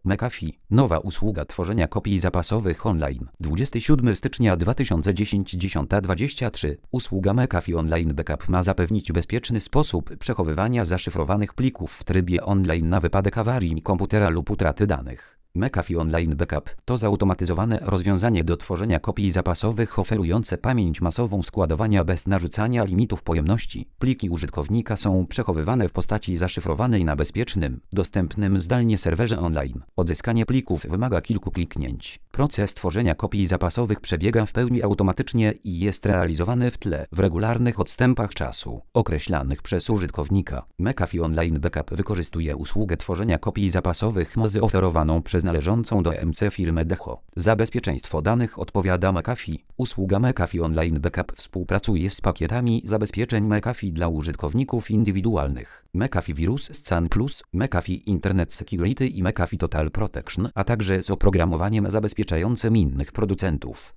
McAfee. Nowa usługa tworzenia kopii zapasowych online. 27 stycznia 2010 10:23. Usługa McAfee Online Backup ma zapewnić bezpieczny sposób przechowywania zaszyfrowanych plików w trybie online na wypadek awarii komputera lub utraty danych. McAfee Online Backup to zautomatyzowane rozwiązanie do tworzenia kopii zapasowych oferujące pamięć masową składowania bez narzucania limitów pojemności. Pliki użytkownika są przechowywane w postaci zaszyfrowanej na bezpiecznym, dostępnym zdalnie serwerze online. Odzyskanie plików wymaga kilku kliknięć. Proces tworzenia kopii zapasowych przebiega w pełni automatycznie i jest realizowany w tle w regularnych odstępach czasu, określanych przez użytkownika. McAfee Online Backup wykorzystuje usługę tworzenia kopii zapasowych Mozy oferowaną przez należącą do MC firmę Decho. Za bezpieczeństwo danych odpowiada McAfee. Usługa McAfee Online Backup współpracuje z pakietami zabezpieczeń McAfee dla użytkowników indywidualnych. McAfee Virus Scan Plus, McAfee Internet Security i McAfee Total Protection, a także z oprogramowaniem zabezpieczającym innych producentów.